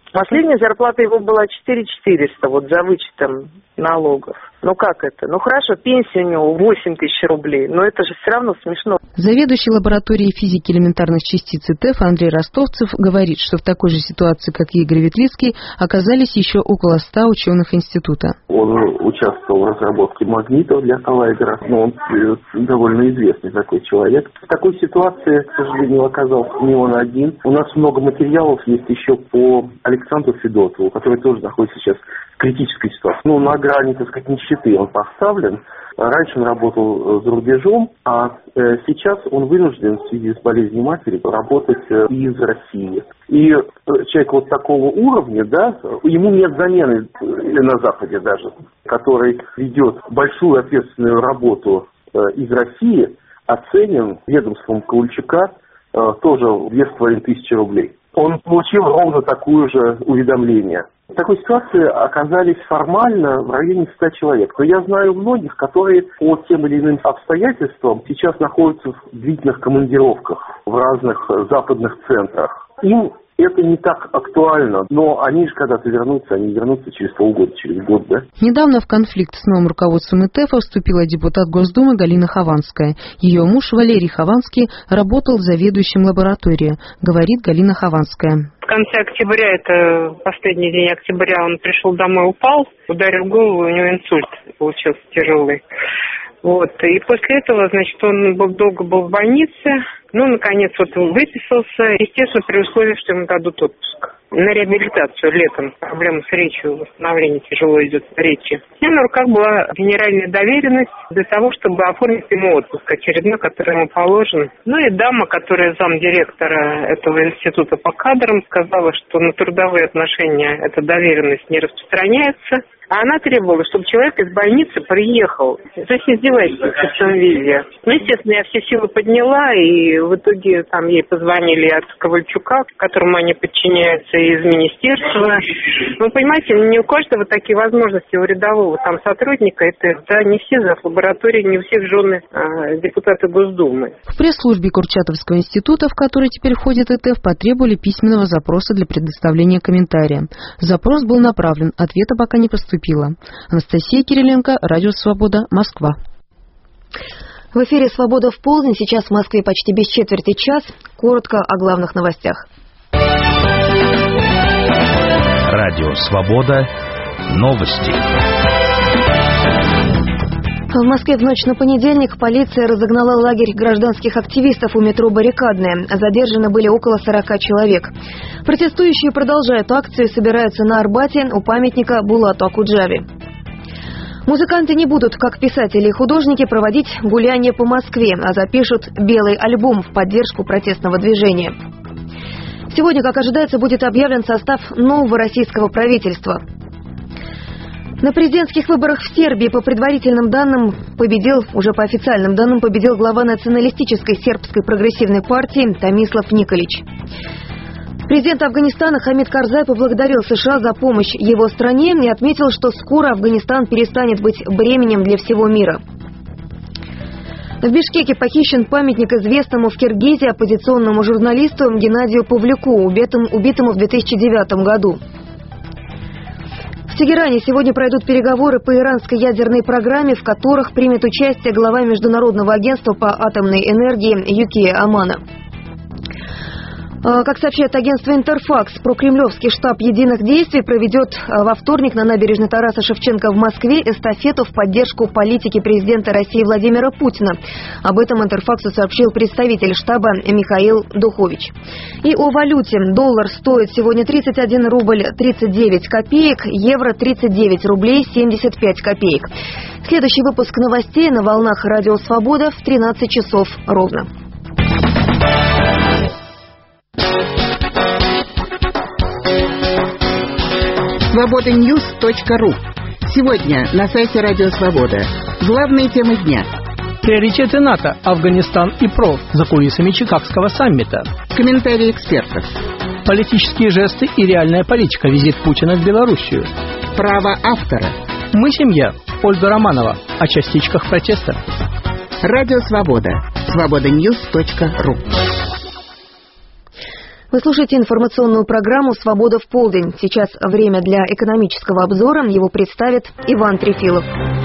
Последняя зарплата его была четыре тысячи четыреста, вот за вычетом налогов. Ну как это? Ну хорошо, пенсия у него восемь тысяч рублей, но это же все равно смешно. Заведующий лабораторией физики элементарных частиц ИТЭФ Андрей Ростовцев говорит, что в такой же ситуации, как и Игорь Ветлицкий, оказались еще около ста ученых института. Он участвовал в разработке магнитов для коллайдера, но он довольно известный такой человек. В такой ситуации, к сожалению, оказался не он один. У нас много материалов есть еще по Александру Федотову, который тоже находится сейчас в критической ситуации. Ну, на грани, так сказать, нищеты он поставлен. Раньше он работал за рубежом, а сейчас он вынужден в связи с болезнью матери работать из России. И человек вот такого уровня, да, ему нет замены на Западе даже, который ведет большую ответственную работу из России, оценен ведомством Ковальчука тоже в две с половиной тысячи рублей. Он получил ровно такое же уведомление. В такой ситуации оказались формально в районе ста человек. Но я знаю многих, которые по тем или иным обстоятельствам сейчас находятся в длительных командировках в разных западных центрах. Им это не так актуально, но они же когда-то вернутся, они вернутся через полгода, через год, да? Недавно в конфликт с новым руководством ИТЭФа вступила депутат Госдумы Галина Хованская. Ее муж Валерий Хованский работал заведующим лабораторией, говорит Галина Хованская. В конце октября, это последний день октября, он пришел домой, упал, ударил голову, у него инсульт получился тяжелый. Вот. И после этого, значит, он был, долго был в больнице, ну, наконец, вот выписался, естественно, при условии, что ему дадут отпуск. На реабилитацию летом. Проблема с речью, восстановление тяжело идет речи. У меня на руках была генеральная доверенность для того, чтобы оформить ему отпуск очередной, который ему положен. Ну и дама, которая замдиректора этого института по кадрам, сказала, что на трудовые отношения эта доверенность не распространяется. А она требовала, чтобы человек из больницы приехал. То есть издевательство в всем виде. Ну, естественно, я все силы подняла, и в итоге там ей позвонили от Ковальчука, которому они подчиняются, из министерства. Вы понимаете, не у каждого такие возможности, у рядового там сотрудника, это да, не все за лаборатории, не у всех жены а, депутаты Госдумы. В пресс-службе Курчатовского института, в который теперь входит ИТЭФ, потребовали письменного запроса для предоставления комментария. Запрос был направлен, ответа пока не поступило. Анастасия Кириленко, Радио Свобода, Москва. В эфире «Свобода в полдень». Сейчас в Москве почти без четверти час. Коротко о главных новостях. Радио «Свобода». Новости. В Москве в ночь на понедельник полиция разогнала лагерь гражданских активистов у метро «Баррикадная». Задержаны были около сорока человек. Протестующие продолжают акцию и собираются на Арбате у памятника Булату Акуджаве. Музыканты не будут, как писатели и художники, проводить гуляния по Москве, а запишут белый альбом в поддержку протестного движения. Сегодня, как ожидается, будет объявлен состав нового российского правительства. На президентских выборах в Сербии по предварительным данным победил, уже по официальным данным, победил глава националистической сербской прогрессивной партии Томислав Николич. Президент Афганистана Хамид Карзай поблагодарил США за помощь его стране и отметил, что скоро Афганистан перестанет быть бременем для всего мира. В Бишкеке похищен памятник известному в Киргизии оппозиционному журналисту Геннадию Павлюку, убитому, убитому в две тысячи девятом году. В Тегеране сегодня пройдут переговоры по иранской ядерной программе, в которых примет участие глава Международного агентства по атомной энергии Юкия Амано. Как сообщает агентство «Интерфакс», прокремлевский штаб единых действий проведет во вторник на набережной Тараса Шевченко в Москве эстафету в поддержку политики президента России Владимира Путина. Об этом «Интерфаксу» сообщил представитель штаба Михаил Духович. И о валюте. Доллар стоит сегодня тридцать один рубль тридцать девять копеек, евро тридцать девять рублей семьдесят пять копеек. Следующий выпуск новостей на волнах Радио Свобода в тринадцать часов ровно. свобода ньюс точка ру. Сегодня на сайте Радио Свобода. Главные темы дня. Приоритеты НАТО, Афганистан и ПРО за кулисами Чикагского саммита. Комментарии экспертов. Политические жесты и реальная политика. Визит Путина в Белоруссию. Право автора. Мы семья. Ольга Романова. О частичках протеста. Радио Свобода. свобода ньюс точка ру. Вы слушаете информационную программу «Свобода в полдень». Сейчас время для экономического обзора. Его представит Иван Трефилов.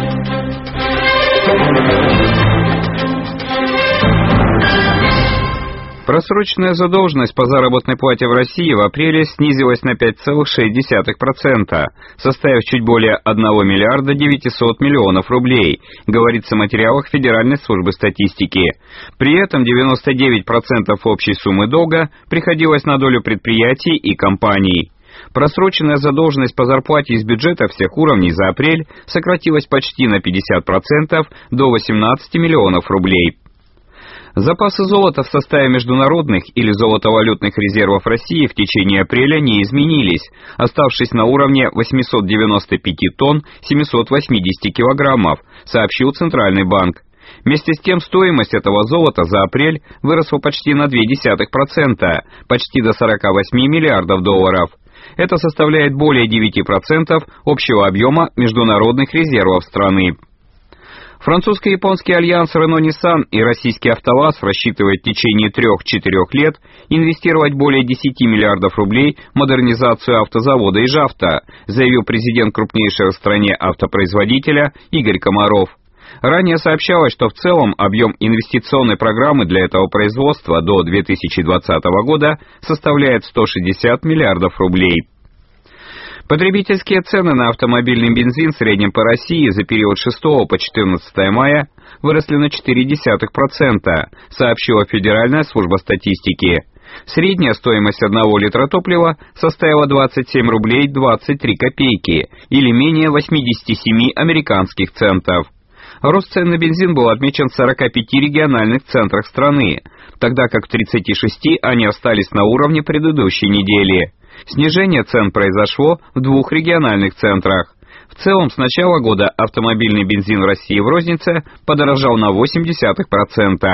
Просроченная задолженность по заработной плате в России в апреле снизилась на пять целых шесть десятых процента, составив чуть более одного миллиарда девятисот миллионов рублей, говорится в материалах Федеральной службы статистики. При этом девяносто девять процентов общей суммы долга приходилось на долю предприятий и компаний. Просроченная задолженность по зарплате из бюджета всех уровней за апрель сократилась почти на пятьдесят процентов до восемнадцати миллионов рублей. Запасы золота в составе международных или золотовалютных резервов России в течение апреля не изменились, оставшись на уровне восемьсот девяносто пять тонн семьсот восемьдесят килограммов, сообщил Центральный банк. Вместе с тем стоимость этого золота за апрель выросла почти на ноль целых две десятых процента, почти до сорока восьми миллиардов долларов. Это составляет более девяти процентов общего объема международных резервов страны. Французско-японский альянс Renault-Nissan и российский АвтоВАЗ рассчитывают в течение трех-четырех лет инвестировать более десяти миллиардов рублей в модернизацию автозавода «Ижавто», заявил президент крупнейшего в стране автопроизводителя Игорь Комаров. Ранее сообщалось, что в целом объем инвестиционной программы для этого производства до две тысячи двадцатого года составляет сто шестьдесят миллиардов рублей. Потребительские цены на автомобильный бензин в среднем по России за период с шестого по четырнадцатое мая выросли на четыре десятых процента, сообщила Федеральная служба статистики. Средняя стоимость одного литра топлива составила двадцать семь рублей двадцать три копейки, или менее восемьдесят семь американских центов. Рост цен на бензин был отмечен в сорока пяти региональных центрах страны, тогда как в тридцати шести они остались на уровне предыдущей недели. Снижение цен произошло в двух региональных центрах. В целом, с начала года автомобильный бензин в России в рознице подорожал на восемь десятых процента.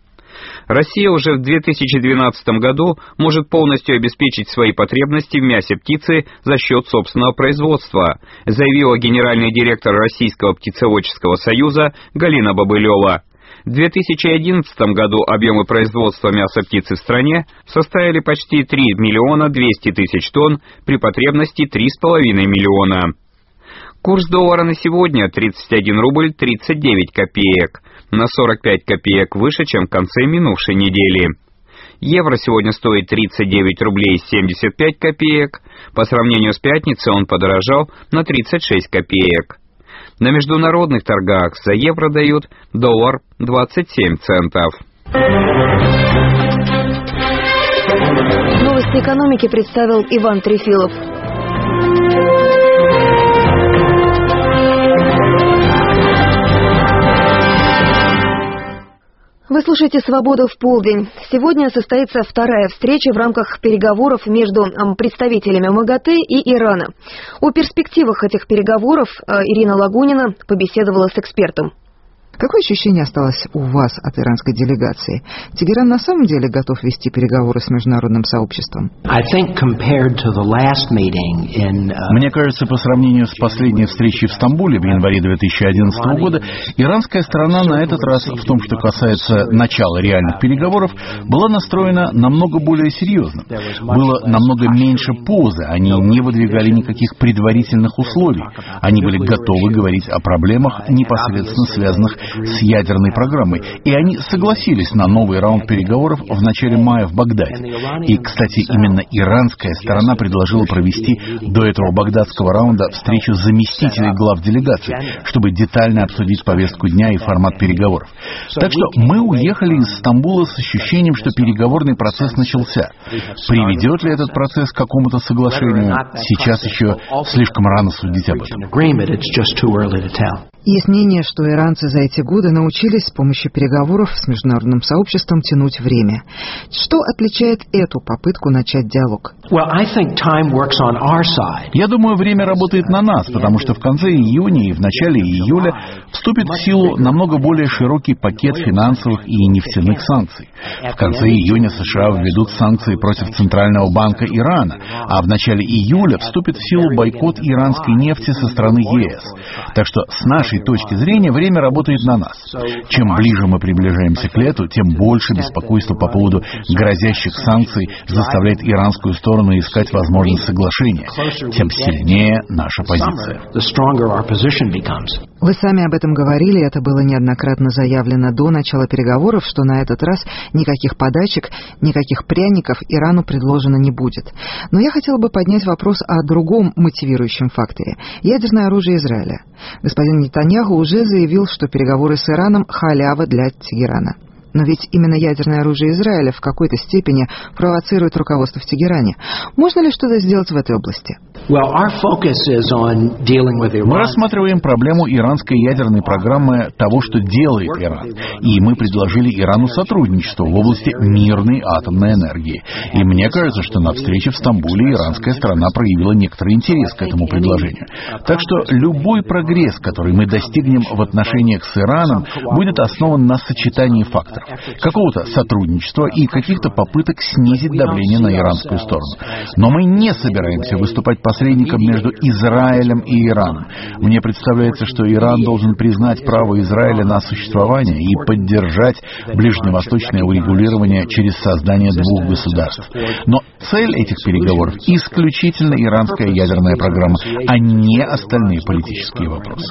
Россия уже в две тысячи двенадцатом году может полностью обеспечить свои потребности в мясе птицы за счет собственного производства, заявила генеральный директор Российского птицеводческого союза Галина Бобылева. В две тысячи одиннадцатом году объемы производства мяса птицы в стране составили почти три миллиона двести тысяч тонн при потребности три с половиной миллиона. Курс доллара на сегодня тридцать один рубль тридцать девять копеек, на сорок пять копеек выше, чем в конце минувшей недели. Евро сегодня стоит тридцать девять рублей семьдесят пять копеек, по сравнению с пятницей он подорожал на тридцать шесть копеек. На международных торгах за евро дают доллар двадцать семь центов. Новости экономики представил Иван Трефилов. Вы слушаете «Свободу в полдень». Сегодня состоится вторая встреча в рамках переговоров между представителями МАГАТЭ и Ирана. О перспективах этих переговоров Ирина Лагунина побеседовала с экспертом. Какое ощущение осталось у вас от иранской делегации? Тегеран на самом деле готов вести переговоры с международным сообществом? Мне кажется, по сравнению с последней встречей в Стамбуле в январе две тысячи одиннадцатого года, иранская сторона на этот раз, в том, что касается начала реальных переговоров, была настроена намного более серьезно. Было намного меньше позы, они не выдвигали никаких предварительных условий. Они были готовы говорить о проблемах, непосредственно связанных с ядерной программой, и они согласились на новый раунд переговоров в начале мая в Багдаде. И, кстати, именно иранская сторона предложила провести до этого багдадского раунда встречу заместителей глав делегаций, чтобы детально обсудить повестку дня и формат переговоров. Так что мы уехали из Стамбула с ощущением, что переговорный процесс начался. Приведет ли этот процесс к какому-то соглашению? Сейчас еще слишком рано судить об этом. Есть мнение, что иранцы за эти годы научились с помощью переговоров с международным сообществом тянуть время. Что отличает эту попытку начать диалог? Я думаю, время работает на нас, потому что в конце июня и в начале июля вступит в силу намного более широкий пакет финансовых и нефтяных санкций. В конце июня США введут санкции против Центрального банка Ирана, а в начале июля вступит в силу бойкот иранской нефти со стороны ЕС. Так что с нашей точки зрения время работает на нас. Чем ближе мы приближаемся к лету, тем больше беспокойства по поводу грозящих санкций заставляет иранскую сторону искать возможность соглашения, тем сильнее наша позиция. Вы сами об этом говорили, это было неоднократно заявлено до начала переговоров, что на этот раз никаких подачек, никаких пряников Ирану предложено не будет. Но я хотела бы поднять вопрос о другом мотивирующем факторе – ядерное оружие Израиля. Господин Нетаньяху уже заявил, что переговоры с Ираном – халява для Тегерана. Но ведь именно ядерное оружие Израиля в какой-то степени провоцирует руководство в Тегеране. Можно ли что-то сделать в этой области? Мы рассматриваем проблему иранской ядерной программы того, что делает Иран. И мы предложили Ирану сотрудничество в области мирной атомной энергии. И мне кажется, что на встрече в Стамбуле иранская сторона проявила некоторый интерес к этому предложению. Так что любой прогресс, который мы достигнем в отношениях с Ираном, будет основан на сочетании факторов. Какого-то сотрудничества и каких-то попыток снизить давление на иранскую сторону. Но мы не собираемся выступать посредником между Израилем и Ираном. Мне представляется, что Иран должен признать право Израиля на существование и поддержать ближневосточное урегулирование через создание двух государств. Но цель этих переговоров исключительно иранская ядерная программа, а не остальные политические вопросы.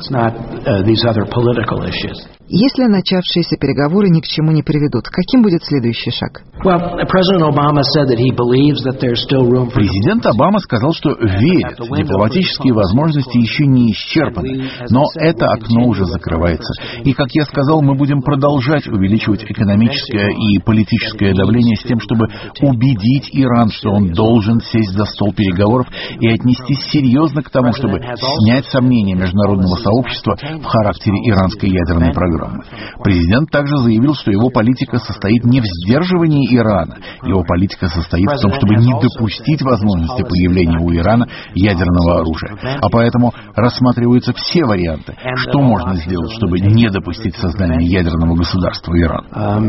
Если начавшиеся переговоры ни к чему не приведут, каким будет следующий шаг? Президент Обама сказал, что верит, дипломатические возможности еще не исчерпаны, но это окно уже закрывается. И, как я сказал, мы будем продолжать увеличивать экономическое и политическое давление с тем, чтобы убедить Иран, что он должен сесть за стол переговоров и отнестись серьезно к тому, чтобы снять сомнения международного сообщества в характере иранской ядерной программы. Президент также заявил, что его политика состоит не в сдерживании Ирана. Его политика состоит в том, чтобы не допустить возможности появления у Ирана ядерного оружия. А поэтому рассматриваются все варианты, что можно сделать, чтобы не допустить создания ядерного государства Иран.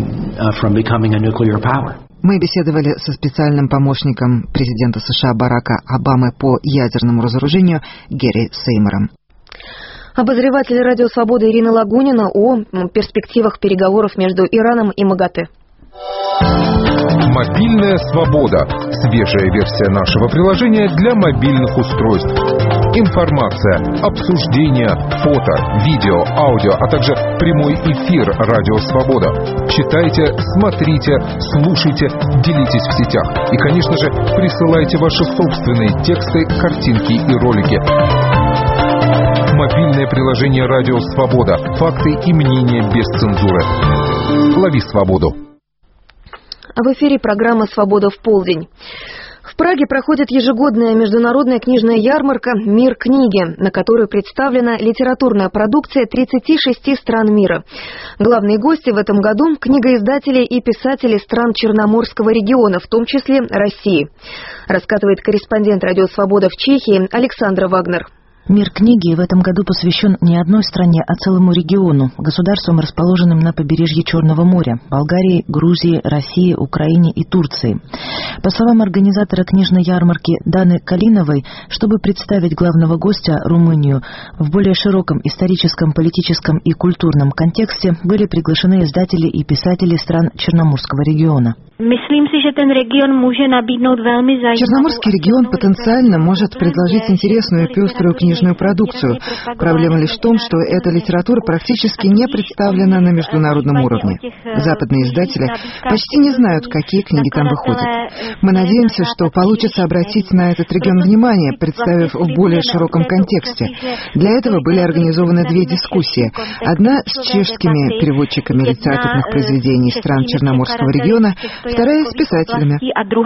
Мы беседовали со специальным помощником президента США Барака Обамы по ядерному разоружению Гэри Сеймором. Обозреватель «Радио Свобода» Ирина Лагунина о перспективах переговоров между Ираном и МАГАТЭ. Мобильная свобода. Свежая версия нашего приложения для мобильных устройств. Информация, обсуждения, фото, видео, аудио, а также прямой эфир «Радио Свобода». Читайте, смотрите, слушайте, делитесь в сетях. И, конечно же, присылайте ваши собственные тексты, картинки и ролики. Мобильное приложение «Радио Свобода». Факты и мнения без цензуры. Лови свободу. В эфире программа «Свобода в полдень». В Праге проходит ежегодная международная книжная ярмарка «Мир книги», на которой представлена литературная продукция тридцати шести стран мира. Главные гости в этом году – книгоиздатели и писатели стран Черноморского региона, в том числе России. Рассказывает корреспондент «Радио Свобода» в Чехии Александра Вагнер. Мир книги в этом году посвящен не одной стране, а целому региону, государствам, расположенным на побережье Черного моря – Болгарии, Грузии, России, Украине и Турции. По словам организатора книжной ярмарки Даны Калиновой, чтобы представить главного гостя – Румынию, в более широком историческом, политическом и культурном контексте были приглашены издатели и писатели стран Черноморского региона. Черноморский регион потенциально может предложить интересную и пеструю книжную продукцию. Проблема лишь в том, что эта литература практически не представлена на международном уровне. Западные издатели почти не знают, какие книги там выходят. Мы надеемся, что получится обратить на этот регион внимание, представив в более широком контексте. Для этого были организованы две дискуссии. Одна с чешскими переводчиками литературных произведений стран Черноморского региона, вторая с писателями.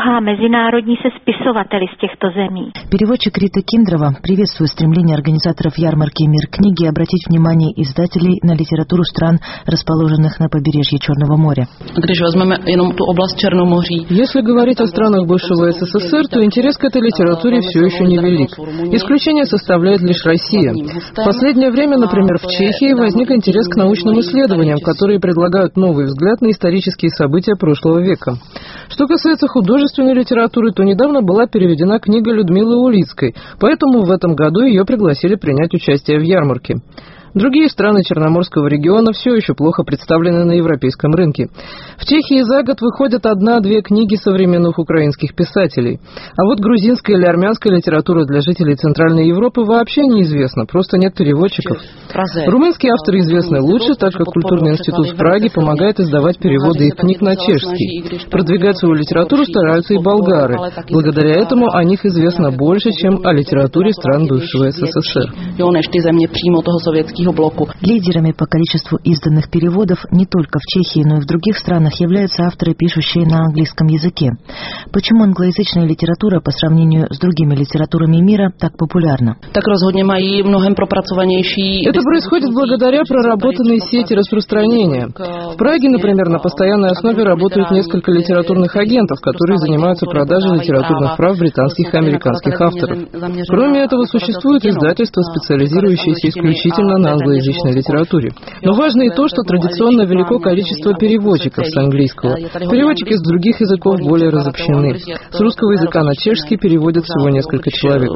Переводчик Рита Киндрова приветствует стремление организаторов ярмарки «Мир книги» обратить внимание издателей на литературу стран, расположенных на побережье Черного моря. Если говорить о странах бывшего СССР, то интерес к этой литературе все еще невелик. Исключение составляет лишь Россия. В последнее время, например, в Чехии возник интерес к научным исследованиям, которые предлагают новый взгляд на исторические события прошлого века. Что касается художественной литературы, то недавно была переведена книга Людмилы Улицкой, поэтому в этом году ее пригласили принять участие в ярмарке. Другие страны Черноморского региона все еще плохо представлены на европейском рынке. В Чехии за год выходят одна-две книги современных украинских писателей. А вот грузинская или армянская литература для жителей Центральной Европы вообще неизвестна, просто нет переводчиков. Румынские авторы известны лучше, так как Культурный институт в Праге помогает издавать переводы их книг на чешский. Продвигать свою литературу стараются и болгары. Благодаря этому о них известно больше, чем о литературе стран бывшего СССР. Лидерами по количеству изданных переводов не только в Чехии, но и в других странах являются авторы, пишущие на английском языке. Почему англоязычная литература по сравнению с другими литературами мира так популярна? Это происходит благодаря проработанной сети распространения. В Праге, например, на постоянной основе работают несколько литературных агентов, которые занимаются продажей литературных прав британских и американских авторов. Кроме этого, существуют издательства, специализирующиеся исключительно на англоязычной литературе. Но важно и то, что традиционно велико количество переводчиков с английского. Переводчики с других языков более разобщены. С русского языка на чешский переводят всего несколько человек.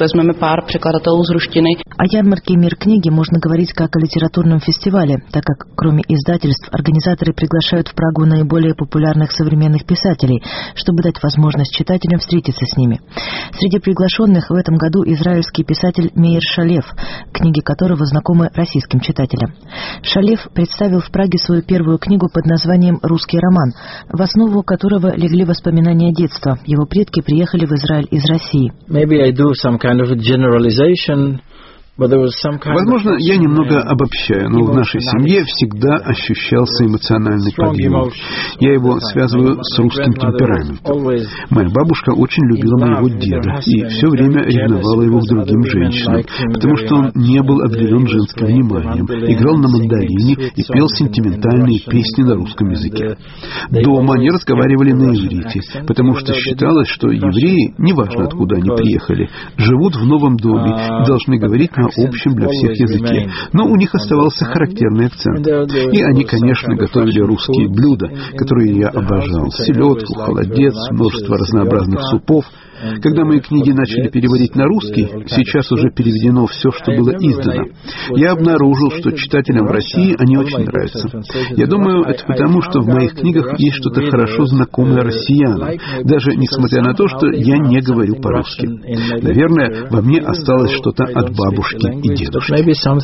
О ярмарке «Мир книги» можно говорить как о литературном фестивале, так как, кроме издательств, организаторы приглашают в Прагу наиболее популярных современных писателей, чтобы дать возможность читателям встретиться с ними. Среди приглашенных в этом году израильский писатель Меир Шалев, книги которого знакомы российским читателям. Шалев представил в Праге свою первую книгу под названием «Русский роман», в основу которого легли воспоминания детства. Его предки приехали в Израиль из России. Возможно, я немного обобщаю, но в нашей семье всегда ощущался эмоциональный подъем. Я его связываю с русским темпераментом. Моя бабушка очень любила моего деда и все время ревновала его к другим женщинам, потому что он не был обделен женским вниманием, играл на мандолине и пел сентиментальные песни на русском языке. Дома они разговаривали на иврите, потому что считалось, что евреи, неважно откуда они приехали, живут в новом доме и должны говорить на общем для всех языке, но у них оставался характерный акцент. И они, конечно, готовили русские блюда, которые я обожал: селедку, холодец, множество разнообразных супов. Когда мои книги начали переводить на русский, сейчас уже переведено все, что было издано, я обнаружил, что читателям в России они очень нравятся. Я думаю, это потому, что в моих книгах есть что-то хорошо знакомое россиянам, даже несмотря на то, что я не говорю по-русски. Наверное, во мне осталось что-то от бабушки и дедушки.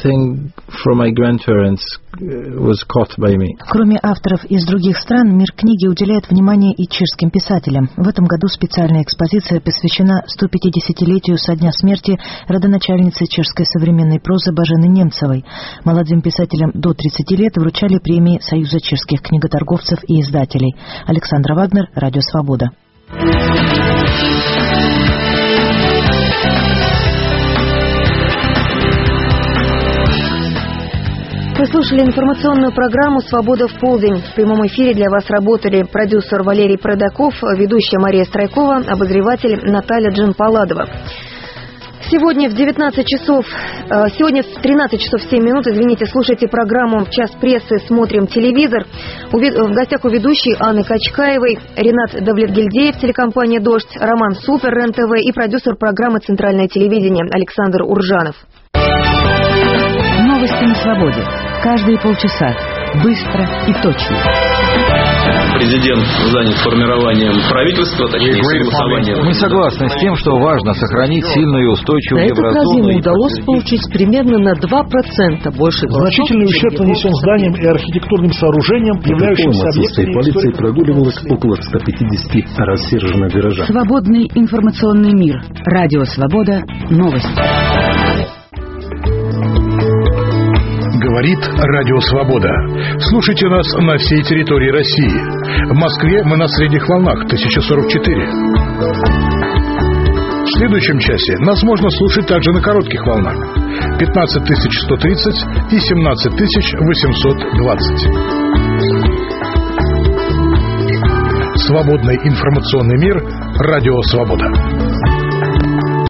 Кроме авторов из других стран, «Мир книги» уделяет внимание и чешским писателям. В этом году специальная экспозиция посвящена сто пятидесятилетию со дня смерти родоначальницы чешской современной прозы Божены Немцевой. Молодым писателям до тридцати лет вручали премии Союза чешских книготорговцев и издателей. Александра Вагнер, Радио Свобода. Вы слушали информационную программу «Свобода в полдень». В прямом эфире для вас работали продюсер Валерий Продаков, ведущая Мария Страйкова, обозреватель Наталья Джанпаладова. Сегодня в девятнадцать часов, сегодня в тринадцать часов семь минут, извините, слушайте программу «Час прессы. Смотрим телевизор». В гостях у ведущей Анны Качкаевой, Ренат Давлетгильдеев, телекомпания «Дождь», Роман Супер, РЕН-ТВ и продюсер программы «Центральное телевидение» Александр Уржанов. Новости на свободе. Каждые полчаса. Быстро и точно. Президент занят формированием правительства, точнее, согласованием. Мы согласны с тем, что важно сохранить сильную и устойчивую еврозону. На этот раз ему удалось получить примерно на два процента больше голосов. Значительный ущерб нанесен зданиям и архитектурным сооружениям, являющимся объектами полиции прогуливалось около ста пятидесяти рассерженных горожан. Свободный информационный мир. Радио Свобода. Новости. Говорит Радио Свобода. Слушайте нас на всей территории России. В Москве мы на средних волнах тысяча сорок четыре. В следующем часе нас можно слушать также на коротких волнах пятнадцать тысяч сто тридцать и семнадцать тысяч восемьсот двадцать. Свободный информационный мир. Радио Свобода.